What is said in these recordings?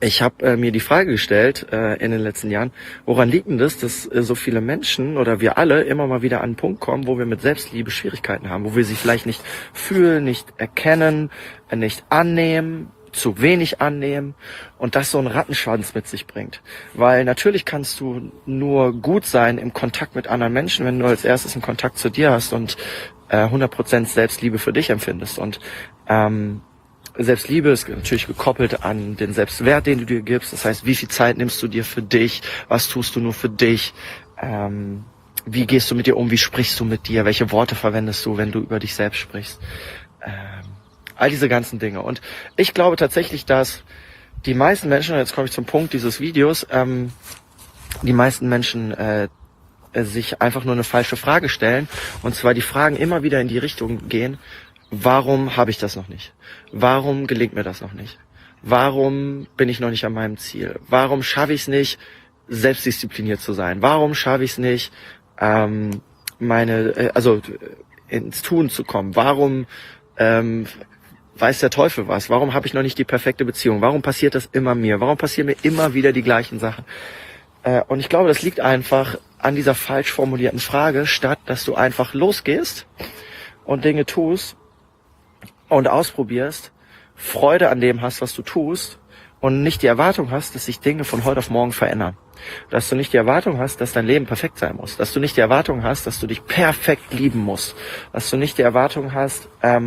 Ich habe mir die Frage gestellt in den letzten Jahren, woran liegt denn das, dass so viele Menschen oder wir alle immer mal wieder an einen Punkt kommen, wo wir mit Selbstliebe Schwierigkeiten haben, wo wir sie vielleicht nicht fühlen, nicht erkennen, nicht annehmen, zu wenig annehmen und das so einen Rattenschwanz mit sich bringt. Weil natürlich kannst du nur gut sein im Kontakt mit anderen Menschen, wenn du als erstes einen Kontakt zu dir hast und 100% Selbstliebe für dich empfindest. Und Selbstliebe ist natürlich gekoppelt an den Selbstwert, den du dir gibst. Das heißt, wie viel Zeit nimmst du dir für dich? Was tust du nur für dich? Wie gehst du mit dir um? Wie sprichst du mit dir? Welche Worte verwendest du, wenn du über dich selbst sprichst? All diese ganzen Dinge. Und ich glaube tatsächlich, dass die meisten Menschen, und jetzt komme ich zum Punkt dieses Videos, die meisten Menschen sich einfach nur eine falsche Frage stellen. Und zwar die Fragen immer wieder in die Richtung gehen, warum habe ich das noch nicht? Warum gelingt mir das noch nicht? Warum bin ich noch nicht an meinem Ziel? Warum schaffe ich es nicht, selbstdiszipliniert zu sein? Warum schaffe ich es nicht, ins Tun zu kommen? Warum weiß der Teufel was? Warum habe ich noch nicht die perfekte Beziehung? Warum passiert das immer mir? Warum passieren mir immer wieder die gleichen Sachen? Und ich glaube, das liegt einfach an dieser falsch formulierten Frage, statt dass du einfach losgehst und Dinge tust und ausprobierst, Freude an dem hast, was du tust und nicht die Erwartung hast, dass sich Dinge von heute auf morgen verändern. Dass du nicht die Erwartung hast, dass dein Leben perfekt sein muss. Dass du nicht die Erwartung hast, dass du dich perfekt lieben musst. Dass du nicht die Erwartung hast,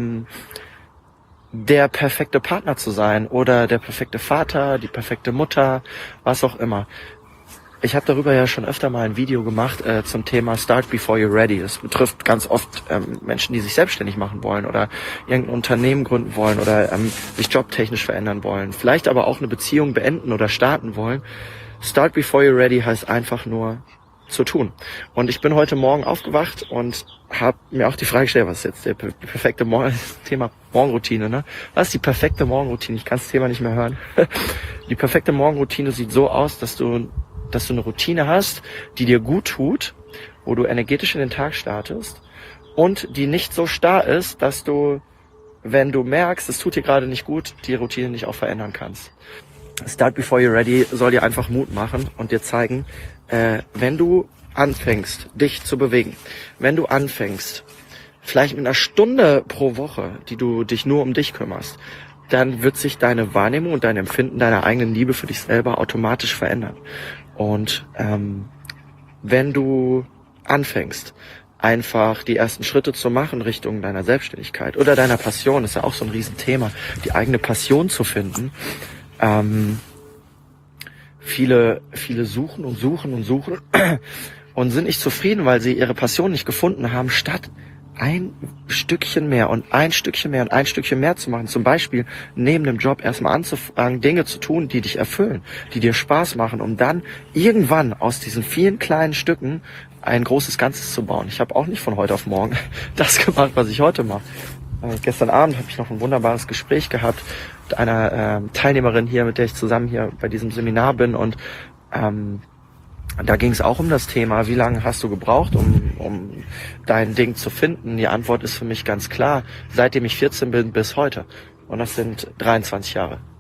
der perfekte Partner zu sein oder der perfekte Vater, die perfekte Mutter, was auch immer. Ich habe darüber ja schon öfter mal ein Video gemacht zum Thema Start Before You're Ready. Das betrifft ganz oft Menschen, die sich selbstständig machen wollen oder irgendein Unternehmen gründen wollen oder sich jobtechnisch verändern wollen. Vielleicht aber auch eine Beziehung beenden oder starten wollen. Start Before You're Ready heißt einfach nur zu tun. Und ich bin heute Morgen aufgewacht und habe mir auch die Frage gestellt, was ist jetzt der perfekte Thema Morgenroutine, ne? Was ist die perfekte Morgenroutine? Ich kann das Thema nicht mehr hören. Die perfekte Morgenroutine sieht so aus, dass du eine Routine hast, die dir gut tut, wo du energetisch in den Tag startest und die nicht so starr ist, dass du, wenn du merkst, es tut dir gerade nicht gut, die Routine nicht auch verändern kannst. Start Before You're Ready soll dir einfach Mut machen und dir zeigen, wenn du anfängst, dich zu bewegen, wenn du anfängst, vielleicht mit einer Stunde pro Woche, die du dich nur um dich kümmerst, dann wird sich deine Wahrnehmung und dein Empfinden deiner eigenen Liebe für dich selber automatisch verändern. Und wenn du anfängst, einfach die ersten Schritte zu machen Richtung deiner Selbstständigkeit oder deiner Passion, ist ja auch so ein Riesenthema, die eigene Passion zu finden. Viele suchen und suchen und suchen und sind nicht zufrieden, weil sie ihre Passion nicht gefunden haben, statt ein Stückchen mehr und ein Stückchen mehr und ein Stückchen mehr zu machen. Zum Beispiel neben dem Job erstmal anzufangen, Dinge zu tun, die dich erfüllen, die dir Spaß machen, um dann irgendwann aus diesen vielen kleinen Stücken ein großes Ganzes zu bauen. Ich habe auch nicht von heute auf morgen das gemacht, was ich heute mache. Gestern Abend habe ich noch ein wunderbares Gespräch gehabt mit einer Teilnehmerin hier, mit der ich zusammen hier bei diesem Seminar bin und da ging es auch um das Thema, wie lange hast du gebraucht, um dein Ding zu finden? Die Antwort ist für mich ganz klar, seitdem ich 14 bin bis heute. Und das sind 23 Jahre.